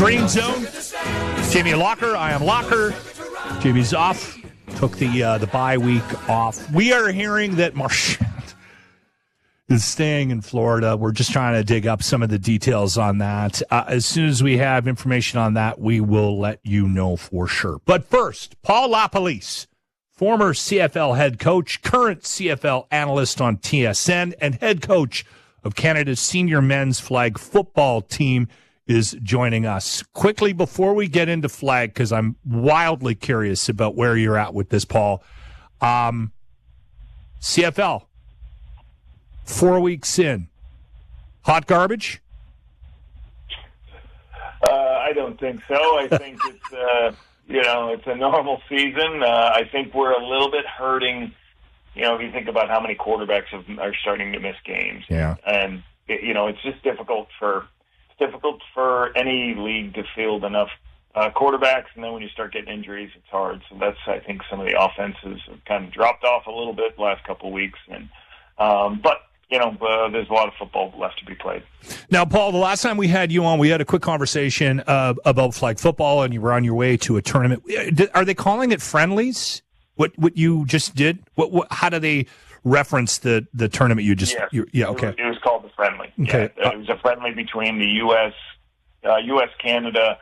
Green Zone. Jamie Locker. I am Locker. Jamie's off. Took the bye week off. We are hearing that Marchand is staying in Florida. We're just trying to dig up some of the details on that. As soon as we have information on that, we will let you know for sure. But first, Paul LaPolice, former CFL head coach, current CFL analyst on TSN, and head coach of Canada's senior men's flag football team, is joining us. Quickly, before we get into flag, because I'm wildly curious about where you're at with this, Paul. CFL, 4 weeks in. Hot garbage? I don't think so. I think it's, it's a normal season. I think we're a little bit hurting, if you think about how many quarterbacks are starting to miss games. Yeah. And, it's just difficult for any league to field enough quarterbacks, and then when you start getting injuries, it's hard. So that's, I think, some of the offenses have kind of dropped off a little bit the last couple of weeks. And but there's a lot of football left to be played. Now, Paul, the last time we had you on, we had a quick conversation about flag football, and you were on your way to a tournament. Are they calling it friendlies? What you just did? How do they reference the tournament you just? Yes. Okay. It was called the friendly. Okay. Yeah, it was a friendly between the U.S., Canada,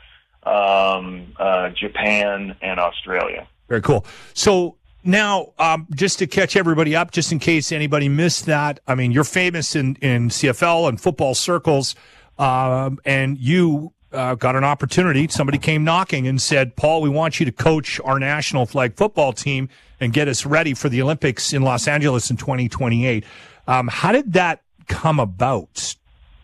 Japan, and Australia. Very cool. So now, just to catch everybody up, just in case anybody missed that, I mean, you're famous in CFL and football circles, and you got an opportunity. Somebody came knocking and said, Paul, we want you to coach our national flag football team and get us ready for the Olympics in Los Angeles in 2028. How did that come about?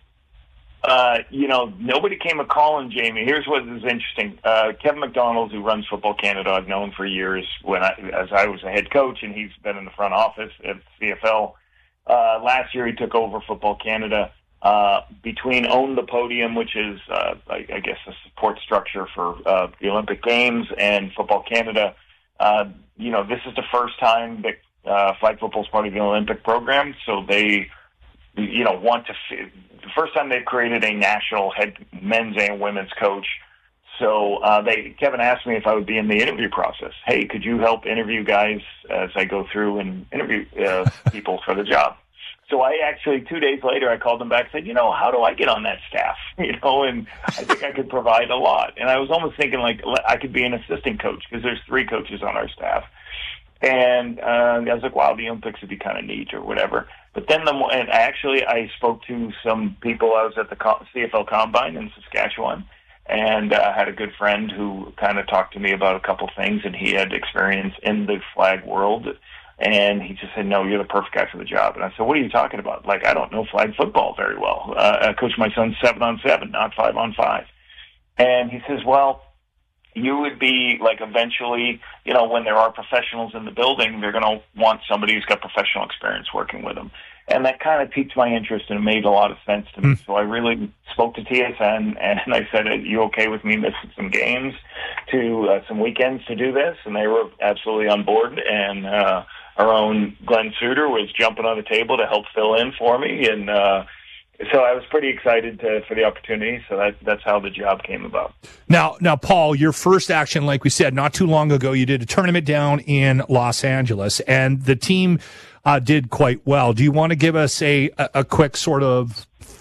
Nobody came a-calling, Jamie. Here's what is interesting. Kevin McDonald, who runs Football Canada, I've known for years as I was a head coach, and he's been in the front office at CFL. Last year he took over Football Canada. Between Own the Podium, which is, I guess, a support structure for the Olympic Games, and Football Canada, this is the first time that flag football is part of the Olympic program, so they the first time they've created a national head men's and women's coach. So Kevin asked me if I would be in the interview process. Hey, could you help interview guys as I go through and interview people for the job? So I actually, 2 days later, I called them back and said, how do I get on that staff? And I think I could provide a lot. And I was almost thinking like I could be an assistant coach because there's 3 coaches on our staff. And I was like, wow, the Olympics would be kind of neat or whatever. But then I spoke to some people. I was at the CFL Combine in Saskatchewan, and had a good friend who kind of talked to me about a couple things, and he had experience in the flag world. And he just said, no, you're the perfect guy for the job. And I said, what are you talking about? Like, I don't know flag football very well. I coach my son 7-on-7, not 5-on-5. And he says, well, you would be like eventually, when there are professionals in the building, they're going to want somebody who's got professional experience working with them. And that kind of piqued my interest, and it made a lot of sense to me. So I really spoke to TSN, and I said, are you okay with me missing some games some weekends to do this? And they were absolutely on board. And our own Glenn Suter was jumping on the table to help fill in for me. And so I was pretty excited for the opportunity. So that's how the job came about. Now, Paul, your first action, like we said, not too long ago, you did a tournament down in Los Angeles, and the team did quite well. Do you want to give us a quick sort of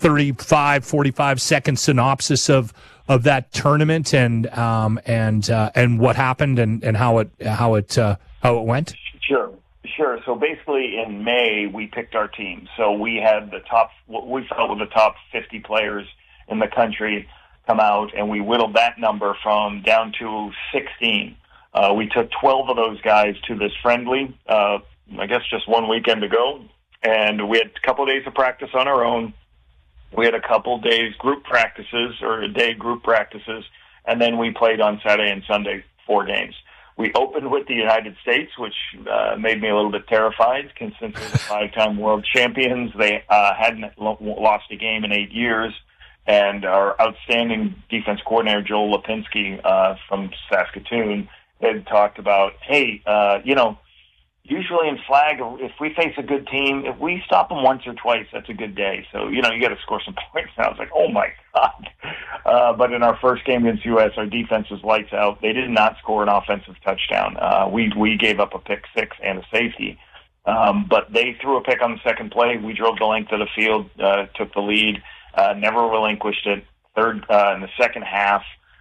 45-second synopsis of that tournament and what happened and how it went? Sure. So basically in May, we picked our team. So we had what we felt were the top 50 players in the country come out, and we whittled that number down to 16. We took 12 of those guys to this friendly, I guess just 1 weekend ago, and we had a couple of days of practice on our own. We had a couple days group practices, or a day group practices, and then we played on Saturday and Sunday 4 games. We opened with the United States, which made me a little bit terrified, since they're the 5-time world champions. They hadn't lost a game in 8 years, and our outstanding defense coordinator, Joel Lipinski from Saskatoon, had talked about, hey, usually in flag, if we face a good team, if we stop them once or twice, that's a good day. So, you got to score some points. And I was like, oh, my God. But in our first game against U.S., our defense was lights out. They did not score an offensive touchdown. We gave up a pick six and a safety. But they threw a pick on the second play. We drove the length of the field, took the lead, never relinquished it. In the second half,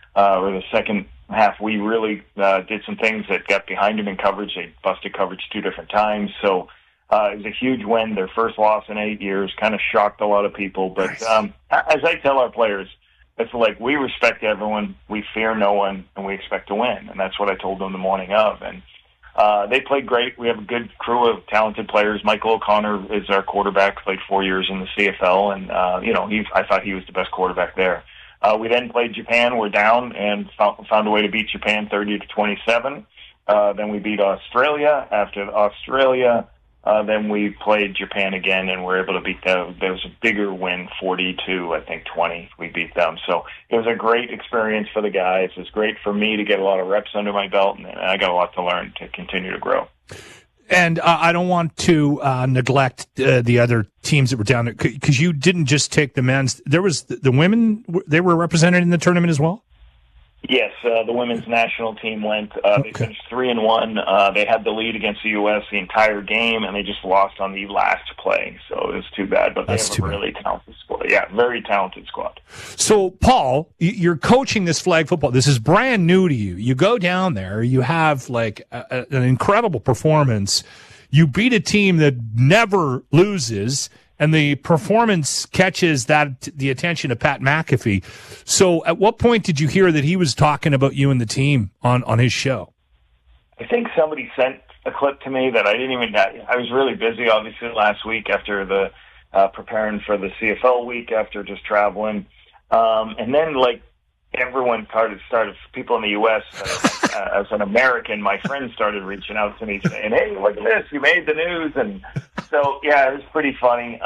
we really did some things that got behind them in coverage. They busted coverage 2 different times. So it was a huge win. Their first loss in 8 years, kind of shocked a lot of people. But as I tell our players, it's like we respect everyone, we fear no one, and we expect to win. And that's what I told them the morning of. And they played great. We have a good crew of talented players. Michael O'Connor is our quarterback, played 4 years in the CFL, and I thought he was the best quarterback there. We then played Japan. We're down and found a way to beat Japan 30-27. Then we beat Australia. After Australia, then we played Japan again, and we're able to beat them. There was a bigger win, 40-20. We beat them. So it was a great experience for the guys. It was great for me to get a lot of reps under my belt, and I got a lot to learn to continue to grow. And I don't want to neglect the other teams that were down there, because you didn't just take the men's. There was the women. They were represented in the tournament as well? Yes, the women's national team went. They finished 3-1. They had the lead against the U.S. the entire game, and they just lost on the last play. So it was too bad. But they have a really talented squad. Yeah, very talented squad. So, Paul, you're coaching this flag football. This is brand new to you. You go down there. You have like an incredible performance. You beat a team that never loses, and the performance catches the attention of Pat McAfee. So at what point did you hear that he was talking about you and the team on his show? I think somebody sent a clip to me that I didn't even – I was really busy, obviously, last week after the preparing for the CFL week, after just traveling. And then, like, everyone started people in the U.S., as an American, my friends started reaching out to me saying, hey, look at this, you made the news. And so, yeah, it was pretty funny.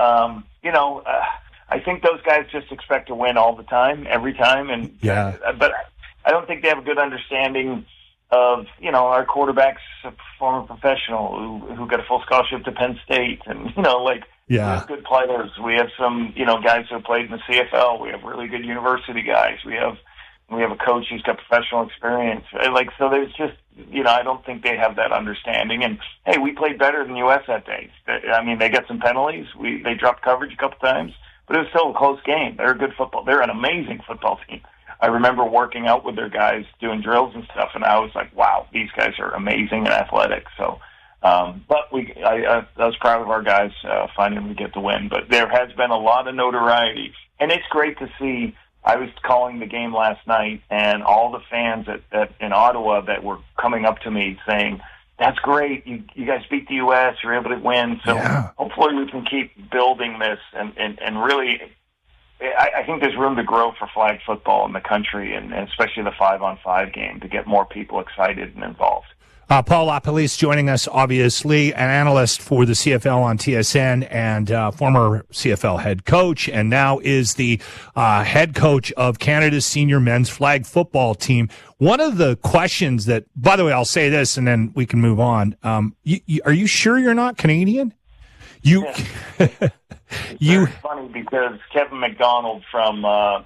I think those guys just expect to win all the time, every time. And but I don't think they have a good understanding of, our quarterback's a former professional who got a full scholarship to Penn State. And, we have good players. We have some, guys who have played in the CFL. We have really good university guys. We have a coach who's got professional experience. So there's just, I don't think they have that understanding. And, hey, we played better than the U.S. that day. They got some penalties. They dropped coverage a couple times, but it was still a close game. They're a good football. They're an amazing football team. I remember working out with their guys, doing drills and stuff, and I was like, wow, these guys are amazing and athletic. So, but I was proud of our guys finding them to get the win. But there has been a lot of notoriety, and it's great to see. I was calling the game last night, and all the fans in Ottawa that were coming up to me saying, that's great, you guys beat the U.S., you're able to win. So hopefully we can keep building this, and really, I think there's room to grow for flag football in the country, and especially the 5-on-5 game, to get more people excited and involved. Paul LaPolice joining us, obviously, an analyst for the CFL on TSN and former CFL head coach, and now is the head coach of Canada's senior men's flag football team. One of the questions that, by the way, I'll say this and then we can move on. Are you sure you're not Canadian? It's very funny because Kevin McDonald from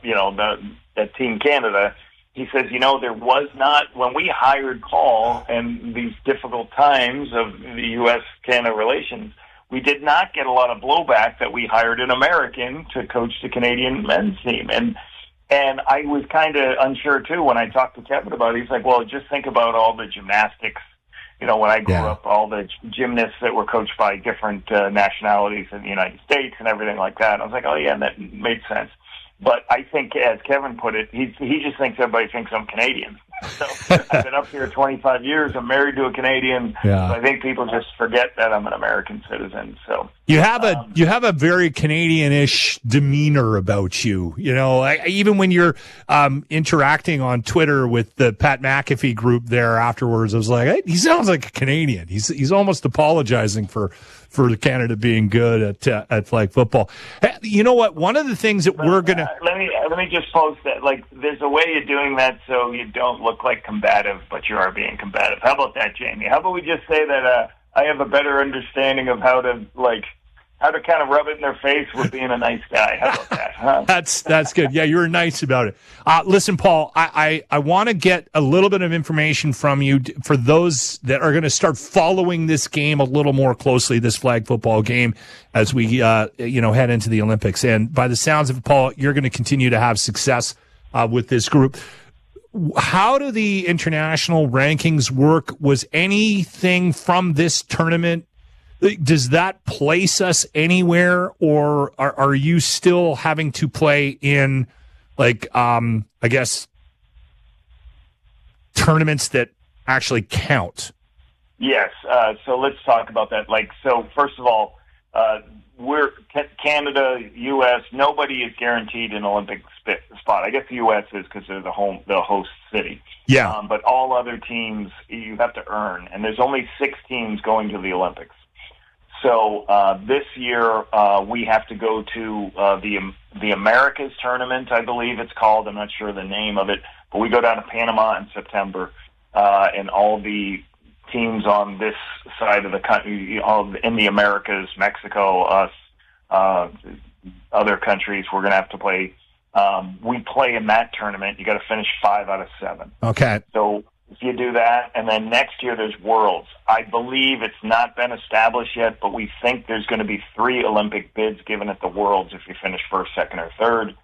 the Team Canada, he says, there was not, when we hired Paul and these difficult times of the U.S.-Canada relations, we did not get a lot of blowback that we hired an American to coach the Canadian men's team. And I was kind of unsure, too, when I talked to Kevin about it. He's like, well, just think about all the gymnastics. When I grew up, all the gymnasts that were coached by different nationalities in the United States and everything like that. I was like, oh, yeah, that made sense. But I think, as Kevin put it, he just thinks everybody thinks I'm Canadian. So I've been up here 25 years. I'm married to a Canadian. Yeah. So I think people just forget that I'm an American citizen. So you have a very Canadian-ish demeanor about you. Even when you're interacting on Twitter with the Pat McAfee group there afterwards, I was like, hey, he sounds like a Canadian. He's almost apologizing for Canada being good at flag football. Hey, you know what? One of the things that we're gonna let me just post that. Like, there's a way of doing that so you don't look like combative, but you are being combative. How about that, Jamie? How about we just say that I have a better understanding of how to kind of rub it in their face with being a nice guy. How about that? That's good. Yeah, you were nice about it. Listen, Paul, I want to get a little bit of information from you for those that are going to start following this game a little more closely, this flag football game, as we head into the Olympics. And by the sounds of it, Paul, you're going to continue to have success with this group. How do the international rankings work? Was anything from this tournament, does that place us anywhere, or are you still having to play in, I guess, tournaments that actually count? Yes. So let's talk about that. So first of all, we're Canada, U.S. Nobody is guaranteed an Olympic spot. I guess the U.S. is because they're the host city. Yeah. But all other teams you have to earn, and there's only 6 teams going to the Olympics. So this year we have to go to the Americas tournament, I believe it's called. I'm not sure the name of it, but we go down to Panama in September, and all the teams on this side of the country, in the Americas, Mexico, us, other countries, we're going to have to play. We play in that tournament. You got to finish 5 out of 7. Okay. So if you do that, and then next year there's Worlds. I believe it's not been established yet, but we think there's going to be 3 Olympic bids given at the Worlds if you finish first, second, or third.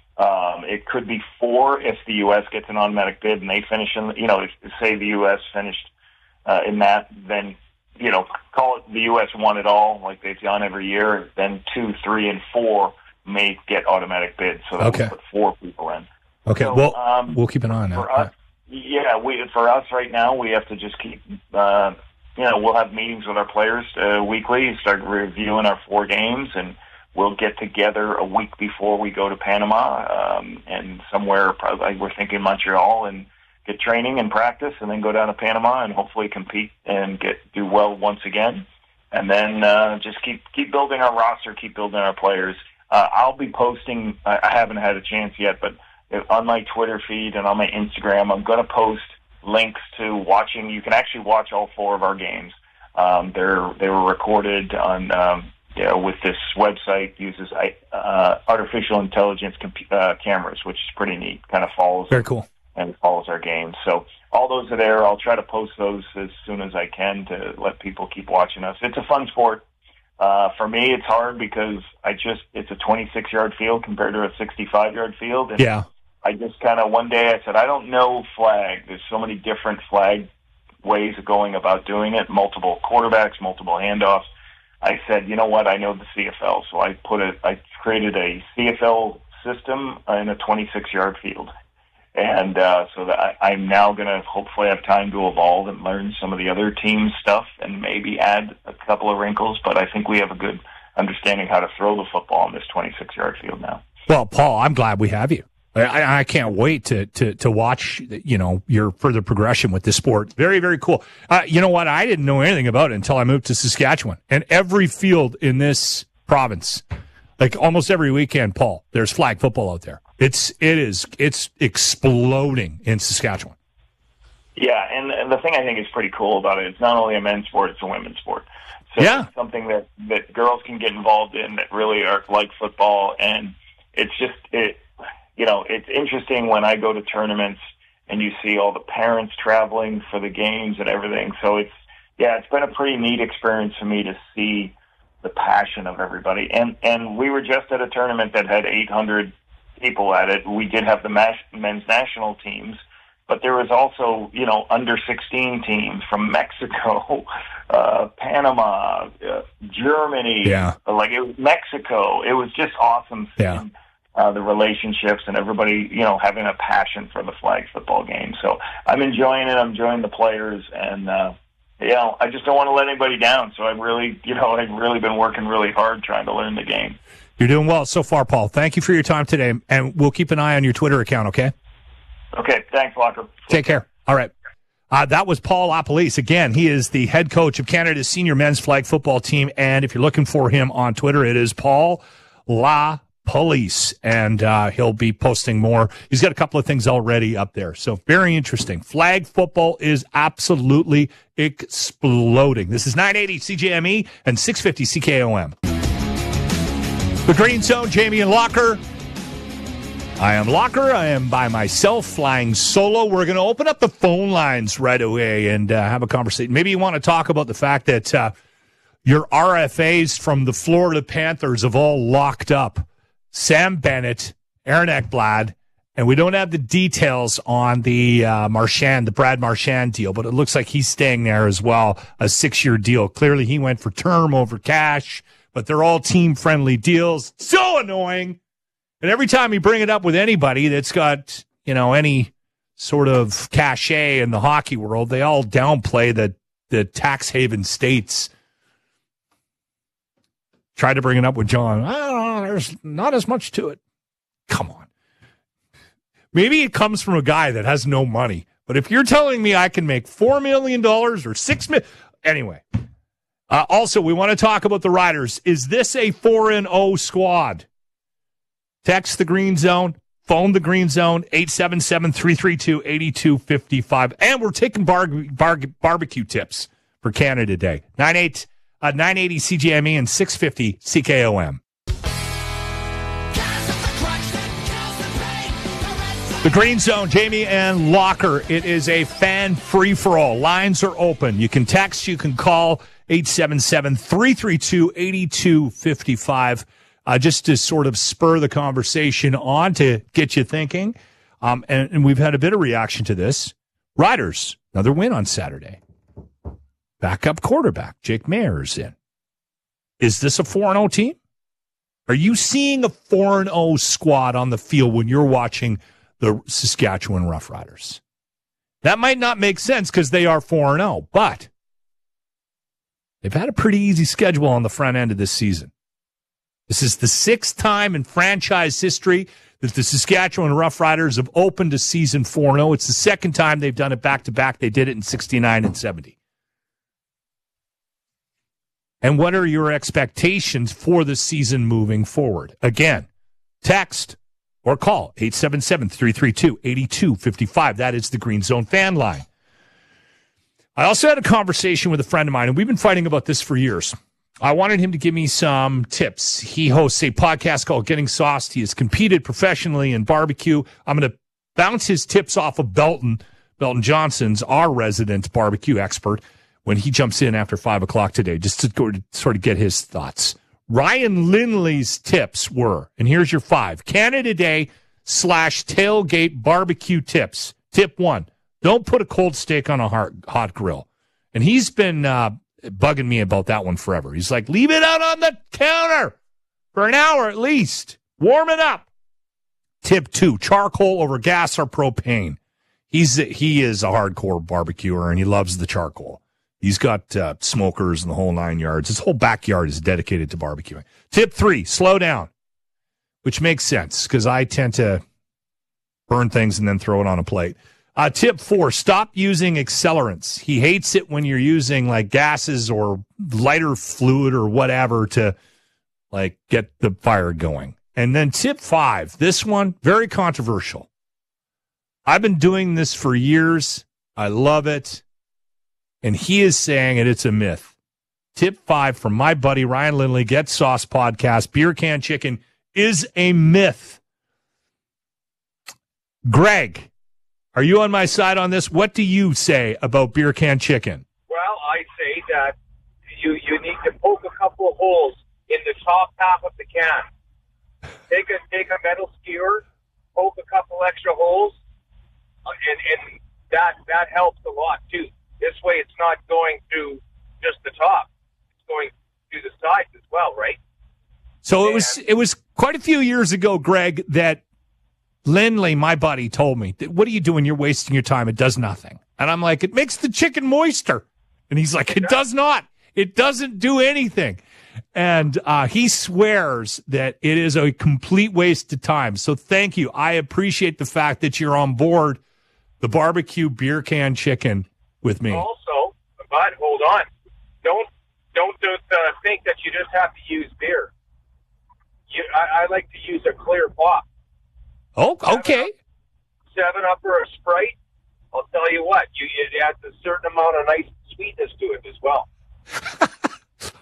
It could be 4 if the U.S. gets an automatic bid and they finish in, if, say the U.S. finished in that, then, call it the U.S. won it all like they've done every year. Then 2, 3, and 4 may get automatic bids. So that will put 4 people in. Okay, so, we'll keep an eye on that. For us, for us right now, we have to just keep, we'll have meetings with our players weekly, start reviewing our 4 games, and we'll get together a week before we go to Panama, and somewhere, probably we're thinking Montreal, and get training and practice, and then go down to Panama and hopefully compete and do well once again. And then just keep building our roster, keep building our players. I'll be posting, I haven't had a chance yet, but on my Twitter feed and on my Instagram, I'm going to post links to watching. You can actually watch all 4 of our games. They were recorded on with this website, uses artificial intelligence cameras, which is pretty neat. Kind of follows. Very cool. And follows our games. So all those are there. I'll try to post those as soon as I can to let people keep watching us. It's a fun sport. For me, it's hard because it's a 26-yard field compared to a 65-yard field. And yeah. I just kind of, one day I said, I don't know flag. There's so many different flag ways of going about doing it, multiple quarterbacks, multiple handoffs. I said, you know what, I know the CFL. So I created a CFL system in a 26-yard field. And so that I'm now going to hopefully have time to evolve and learn some of the other team stuff and maybe add a couple of wrinkles. But I think we have a good understanding how to throw the football on this 26-yard field now. Well, Paul, I'm glad we have you. I can't wait to watch, your further progression with this sport. Very, very cool. You know what? I didn't know anything about it until I moved to Saskatchewan. And every field in this province, like almost every weekend, Paul, there's flag football out there. It's exploding in Saskatchewan. Yeah, and the thing I think is pretty cool about it, it's not only a men's sport, it's a women's sport. So it's something that girls can get involved in that really are like football, and it's interesting when I go to tournaments and you see all the parents traveling for the games and everything. So it's been a pretty neat experience for me to see the passion of everybody. And we were just at a tournament that had 800 people at it. We did have the men's national teams, but there was also, under 16 teams from Mexico, Panama, Germany, it was Mexico. It was just awesome seeing the relationships and everybody, having a passion for the flag football game. So I'm enjoying it. I'm enjoying the players, and I just don't want to let anybody down. So I've really been working really hard trying to learn the game. You're doing well so far, Paul. Thank you for your time today, and we'll keep an eye on your Twitter account, okay? Okay, thanks, Locker. Take care. All right. That was Paul LaPolice. Again, he is the head coach of Canada's senior men's flag football team, and if you're looking for him on Twitter, it is Paul LaPolice, and he'll be posting more. He's got a couple of things already up there, so very interesting. Flag football is absolutely exploding. This is 980 CJME and 650 CKOM. The Green Zone, Jamie and Locker. I am Locker. I am by myself, flying solo. We're going to open up the phone lines right away and have a conversation. Maybe you want to talk about the fact that your RFAs from the Florida Panthers have all locked up. Sam Bennett, Aaron Ekblad, and we don't have the details on the Brad Marchand deal, but it looks like he's staying there as well, a 6-year deal. Clearly he went for term over cash, but they're all team-friendly deals. So annoying. And every time you bring it up with anybody that's got, any sort of cachet in the hockey world, they all downplay the tax haven states. Tried to bring it up with John. I don't know, there's not as much to it. Come on. Maybe it comes from a guy that has no money. But if you're telling me I can make $4 million or $6 million. Anyway. Also, we want to talk about the Riders. Is this a 4-0 squad? Text the Green Zone, phone the Green Zone, 877-332-8255. And we're taking barbecue tips for Canada Day. 980 CGME and 650 CKOM. The Green Zone, Jamie and Locker. It is a fan free-for-all. Lines are open. You can text, you can call 877-332-8255. Just to sort of spur the conversation on to get you thinking. And we've had a bit of reaction to this. Riders, another win on Saturday. Backup quarterback, Jake Maier's in. Is this a 4-0 team? Are you seeing a 4-0 squad on the field when you're watching the Saskatchewan Roughriders? That might not make sense because they are 4-0, but they've had a pretty easy schedule on the front end of this season. This is the 6th time in franchise history that the Saskatchewan Roughriders have opened a season 4-0. It's the 2nd time they've done it back-to-back. They did it in 69 and 70. And what are your expectations for the season moving forward? Again, text or call 877-332-8255. That is the Green Zone fan line. I also had a conversation with a friend of mine, and we've been fighting about this for years. I wanted him to give me some tips. He hosts a podcast called Getting Sauced. He has competed professionally in barbecue. I'm going to bounce his tips off of Belton Johnson's, our resident barbecue expert, when he jumps in after 5 o'clock today, just to sort of get his thoughts. Ryan Lindley's tips were, and here's your 5, Canada Day / tailgate barbecue tips. Tip 1, don't put a cold steak on a hot grill. And he's been bugging me about that one forever. He's like, leave it out on the counter for an hour at least. Warm it up. Tip 2, charcoal over gas or propane. He is a hardcore barbecuer, and he loves the charcoal. He's got smokers and the whole 9 yards. His whole backyard is dedicated to barbecuing. Tip 3, slow down, which makes sense because I tend to burn things and then throw it on a plate. Tip 4, stop using accelerants. He hates it when you're using like gases or lighter fluid or whatever to like get the fire going. And then tip 5, this one, very controversial. I've been doing this for years. I love it. And he is saying it's a myth. Tip 5 from my buddy Ryan Lindley, Get Sauce podcast, beer can chicken is a myth. Greg, are you on my side on this? What do you say about beer can chicken? Well, I say that you need to poke a couple of holes in the top half of the can. Take a metal skewer, poke a couple extra holes, and that helps a lot too. This way, it's not going to just the top; it's going to the sides as well, right? So it was quite a few years ago, Greg, that Lindley, my buddy, told me, what are you doing? You're wasting your time. It does nothing. And I'm like, it makes the chicken moister. And he's like, it does not. It doesn't do anything. And he swears that it is a complete waste of time. So thank you. I appreciate the fact that you're on board the barbecue beer can chicken with me. Also, but hold on. Don't think that you just have to use beer. I like to use a clear pop. Oh, okay. 7-Up or a Sprite, I'll tell you what, it adds a certain amount of nice sweetness to it as well.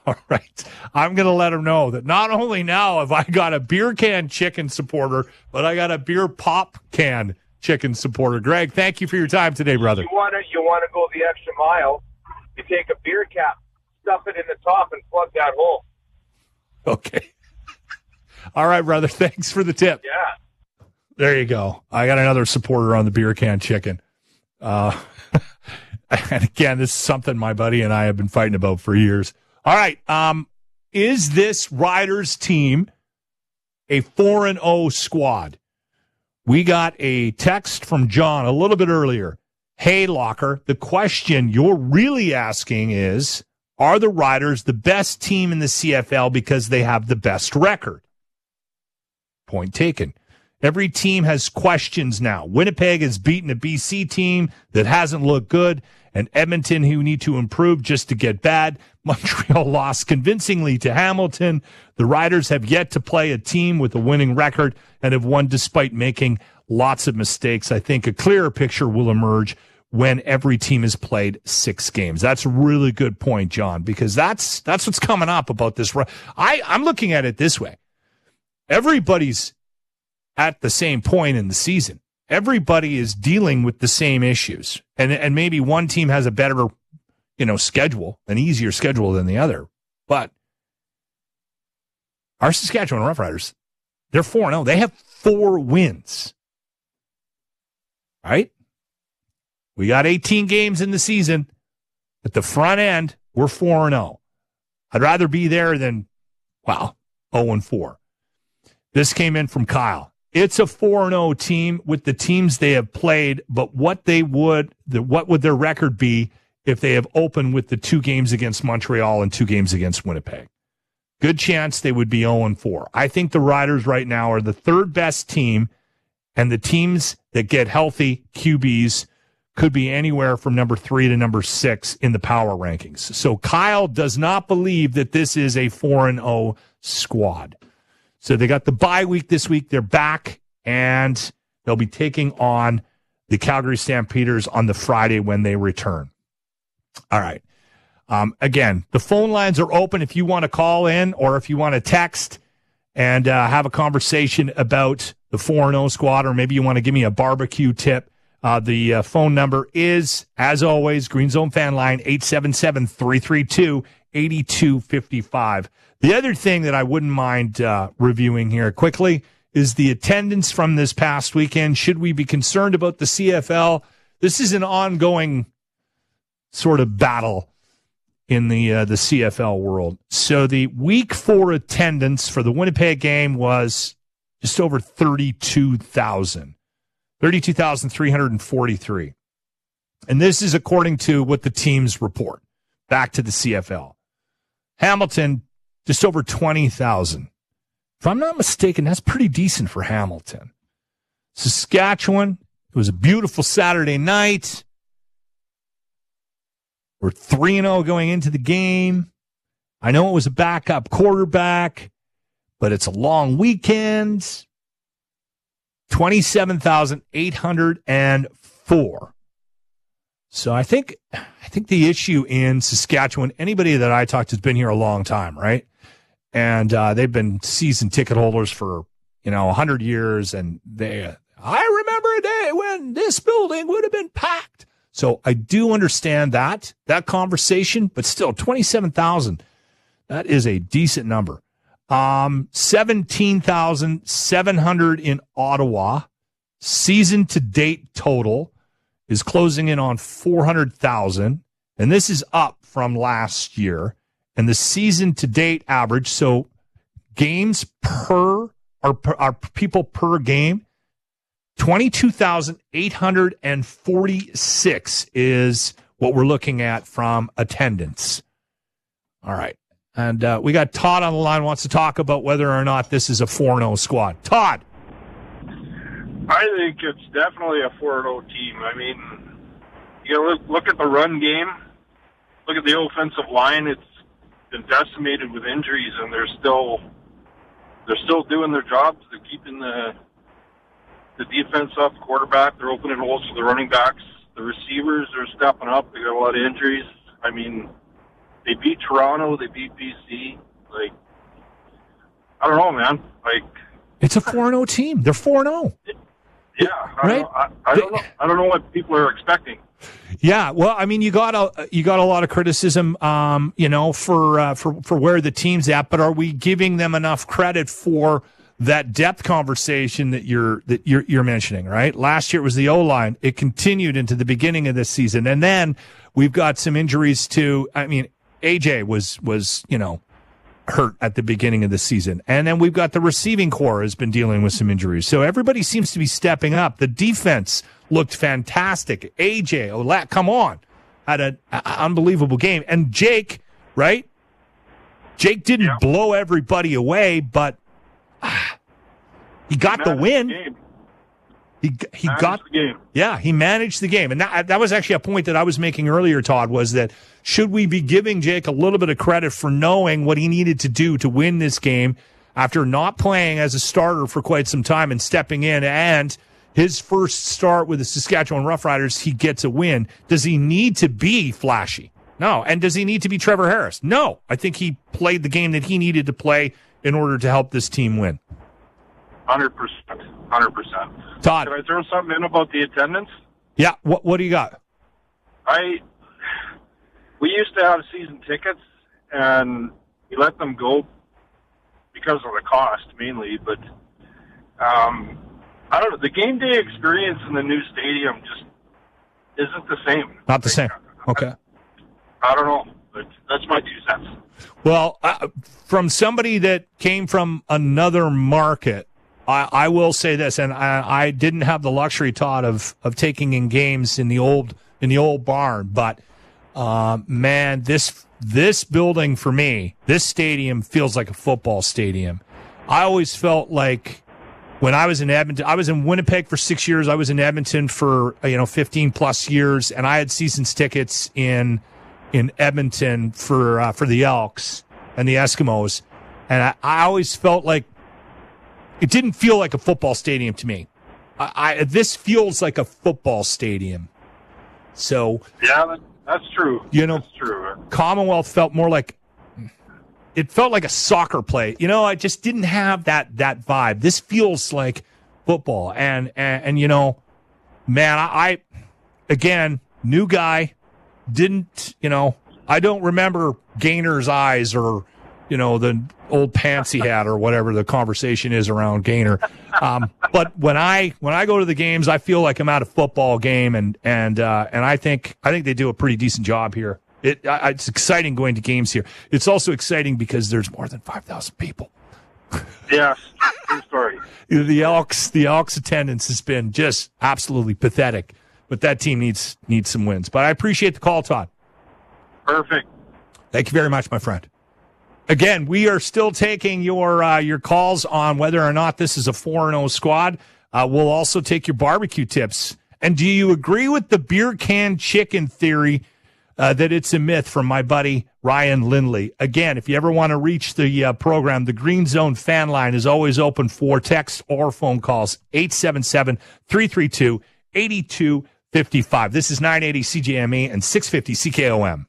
All right. I'm going to let them know that not only now have I got a beer can chicken supporter, but I got a beer pop can chicken supporter. Greg, thank you for your time today, brother. You want to go the extra mile, you take a beer cap, stuff it in the top, and plug that hole. Okay. All right, brother. Thanks for the tip. Yeah. There you go. I got another supporter on the beer can chicken. And again, this is something my buddy and I have been fighting about for years. All right. Is this Riders team a 4-0 squad? We got a text from John a little bit earlier. Hey, Locker, the question you're really asking is, are the Riders the best team in the CFL because they have the best record? Point taken. Every team has questions now. Winnipeg has beaten a BC team that hasn't looked good, and Edmonton, who need to improve just to get bad. Montreal lost convincingly to Hamilton. The Riders have yet to play a team with a winning record and have won despite making lots of mistakes. I think a clearer picture will emerge when every team has played 6 games. That's a really good point, John, because that's what's coming up about this. I'm looking at it this way. Everybody's at the same point in the season. Everybody is dealing with the same issues. And maybe one team has a better, schedule, an easier schedule than the other. But our Saskatchewan Roughriders, they're 4-0. They have 4 wins. Right? We got 18 games in the season. At the front end, we're 4-0. I'd rather be there than, 0-4. This came in from Kyle. It's a 4-0 team with the teams they have played, but what would their record be if they have opened with the 2 games against Montreal and 2 games against Winnipeg? Good chance they would be 0-4. I think the Riders right now are the 3rd best team, and the teams that get healthy QBs could be anywhere from number 3 to number 6 in the power rankings. So Kyle does not believe that this is a 4-0 squad. So they got the bye week this week. They're back, and they'll be taking on the Calgary Stampeders on the Friday when they return. All right. Again, the phone lines are open if you want to call in or if you want to text and have a conversation about the 4-0 squad, or maybe you want to give me a barbecue tip. The phone number is, as always, Green Zone Fan Line, 877-332-8255. The other thing that I wouldn't mind reviewing here quickly is the attendance from this past weekend. Should we be concerned about the CFL? This is an ongoing sort of battle in the CFL world. So the week 4 attendance for the Winnipeg game was just over 32,000. 32,343. And this is according to what the teams report back to the CFL. Hamilton, just over 20,000. If I'm not mistaken, that's pretty decent for Hamilton. Saskatchewan, it was a beautiful Saturday night. We're 3-0 going into the game. I know it was a backup quarterback, but it's a long weekend. 27,804. So I think the issue in Saskatchewan, anybody that I talked to has been here a long time, right? And they've been season ticket holders for 100 years, and I remember a day when this building would have been packed. So I do understand that conversation, but still 27,000. That is a decent number. 17,700 in Ottawa. Season to date total is closing in on 400,000. And this is up from last year. And the season to date average, so games per, or people per game, 22,846 is what we're looking at from attendance. All right. And we got Todd on the line, wants to talk about whether or not this is a 4-0 squad. Todd. I think it's definitely a 4-0 team. I mean, you gotta look at the run game. Look at the offensive line. It's been decimated with injuries, and they're still doing their jobs. They're keeping the defense up, quarterback. They're opening holes for the running backs. The receivers are stepping up. They got a lot of injuries. I mean, They beat Toronto. They beat BC. Like, I don't know, man. Like, it's a 4-0 team. They're 4-0. Yeah, right. I don't know. I don't know what people are expecting. Yeah, well, I mean, you got a lot of criticism, for where the team's at. But are we giving them enough credit for that depth conversation that you're mentioning? Right. Last year it was the O-line. It continued into the beginning of this season, and then we've got some injuries too. I mean, AJ was hurt at the beginning of the season. And then we've got the receiving core has been dealing with some injuries. So everybody seems to be stepping up. The defense looked fantastic. AJ, come on, had an unbelievable game. And Jake, right? Jake didn't blow everybody away, but he got the win. He got the game. Yeah, he managed the game. And that was actually a point that I was making earlier, Todd, was that should we be giving Jake a little bit of credit for knowing what he needed to do to win this game after not playing as a starter for quite some time and stepping in, and his first start with the Saskatchewan Roughriders, he gets a win. Does he need to be flashy? No. And does he need to be Trevor Harris? No. I think he played the game that he needed to play in order to help this team win. 100%. Todd. Can I throw something in about the attendance? Yeah. What do you got? We used to have season tickets, and we let them go because of the cost, mainly. But I don't know. The game day experience in the new stadium just isn't the same. Not the same. Okay. I don't know, but that's my 2 cents. Well, from somebody that came from another market, I will say this, and I didn't have the luxury, Todd, of taking in games in the old barn, but man, this building for me, this stadium feels like a football stadium. I always felt like when I was in Edmonton, I was in Winnipeg for 6 years. I was in Edmonton for 15 plus years, and I had seasons tickets in Edmonton for the Elks and the Eskimos, and I always felt like it didn't feel like a football stadium to me. This feels like a football stadium. So yeah, that's true. That's true. Commonwealth felt more like it felt like a soccer play. I just didn't have that vibe. This feels like football, and man, I again, new guy, didn't I don't remember Gainer's eyes or the old pants he had or whatever the conversation is around Gainer. But when I go to the games, I feel like I'm at a football game, and I think they do a pretty decent job here. It's exciting going to games here. It's also exciting because there's more than 5,000 people. Yes, true story. The Elks attendance has been just absolutely pathetic, but that team needs some wins. But I appreciate the call, Todd. Perfect. Thank you very much, my friend. Again, we are still taking your calls on whether or not this is a 4-0 squad. We'll also take your barbecue tips. And do you agree with the beer can chicken theory that it's a myth, from my buddy Ryan Lindley? Again, if you ever want to reach the program, the Green Zone fan line is always open for text or phone calls, 877-332-8255. This is 980 CJME and 650 CKOM.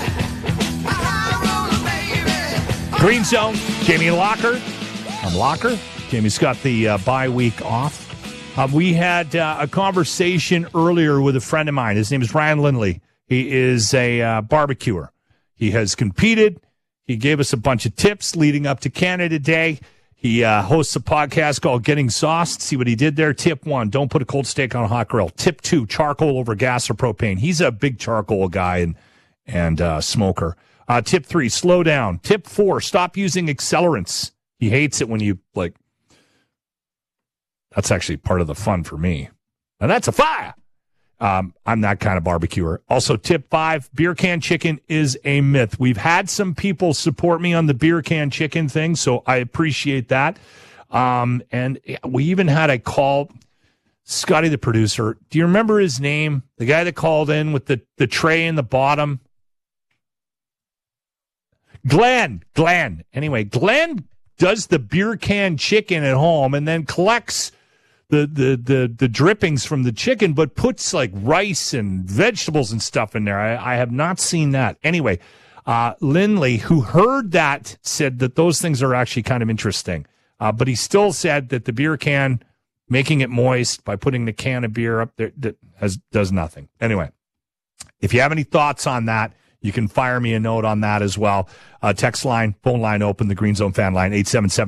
Green Zone, Jamie Locker. I'm Locker. Jamie's got the bye week off. We had a conversation earlier with a friend of mine. His name is Ryan Lindley. He is a barbecuer. He has competed. He gave us a bunch of tips leading up to Canada Day. He hosts a podcast called Getting Sauced. See what he did there? Tip 1, don't put a cold steak on a hot grill. Tip 2, charcoal over gas or propane. He's a big charcoal guy and smoker. Tip 3, slow down. Tip 4, stop using accelerants. He hates it when you, that's actually part of the fun for me. And that's a fire. I'm that kind of barbecuer. Also, tip 5, beer can chicken is a myth. We've had some people support me on the beer can chicken thing, so I appreciate that. And we even had a call, Scotty, the producer. Do you remember his name? The guy that called in with the tray in the bottom? Glenn. Anyway, Glenn does the beer can chicken at home and then collects the drippings from the chicken, but puts like rice and vegetables and stuff in there. I have not seen that. Anyway, Lindley, who heard that, said that those things are actually kind of interesting. But he still said that the beer can, making it moist by putting the can of beer up there, does nothing. Anyway, if you have any thoughts on that, you can fire me a note on that as well. Text line, phone line open, the Green Zone fan line,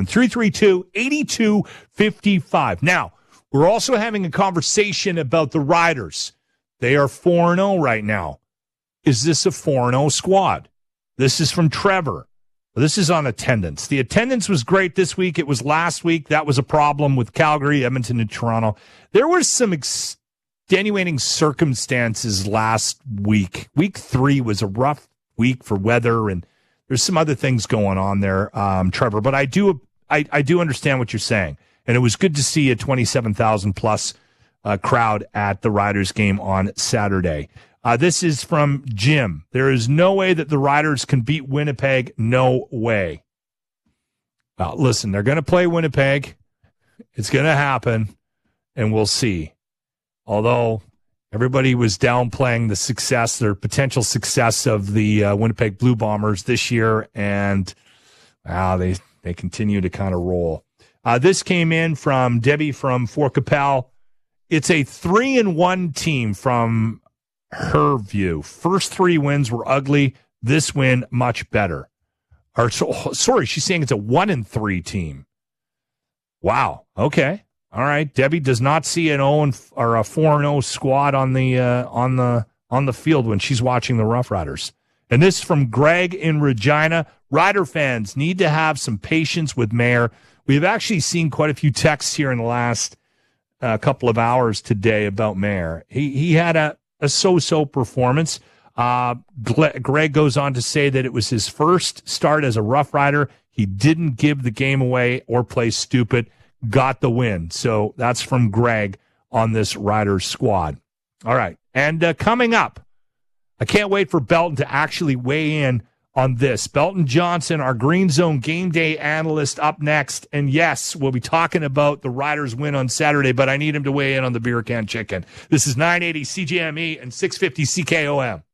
877-332-8255. Now, we're also having a conversation about the Riders. They are 4-0 right now. Is this a 4-0 squad? This is from Trevor. This is on attendance. The attendance was great this week. It was last week. That was a problem with Calgary, Edmonton, and Toronto. There were some extenuating circumstances last week. Week 3 was a rough week for weather, and there's some other things going on there, Trevor. But I do understand what you're saying, and it was good to see a 27,000 plus crowd at the Riders game on Saturday. This is from Jim. There is no way that the Riders can beat Winnipeg. No way. Listen, they're going to play Winnipeg. It's going to happen, and we'll see. Although everybody was downplaying the success, their potential success of the Winnipeg Blue Bombers this year, and they continue to kind of roll. This came in from Debbie from Fort Capel. It's a 3-1 team from her view. First 3 wins were ugly. This win, much better. Sorry, she's saying it's a 1-3 team. Wow. Okay. All right. Debbie does not see an 0 or a 4-0 squad on the field when she's watching the Rough Riders. And this from Greg in Regina. Rider fans need to have some patience with Mayer. We've actually seen quite a few texts here in the last couple of hours today about Mayer. He had a so-so performance. Greg goes on to say that it was his first start as a Rough Rider. He didn't give the game away or play stupid, got the win. So that's from Greg on this Riders squad. All right. And coming up, I can't wait for Belton to actually weigh in on this. Belton Johnson, our Green Zone game day analyst, up next. And yes, we'll be talking about the Riders win on Saturday, but I need him to weigh in on the beer can chicken. This is 980 CJME and 650 CKOM.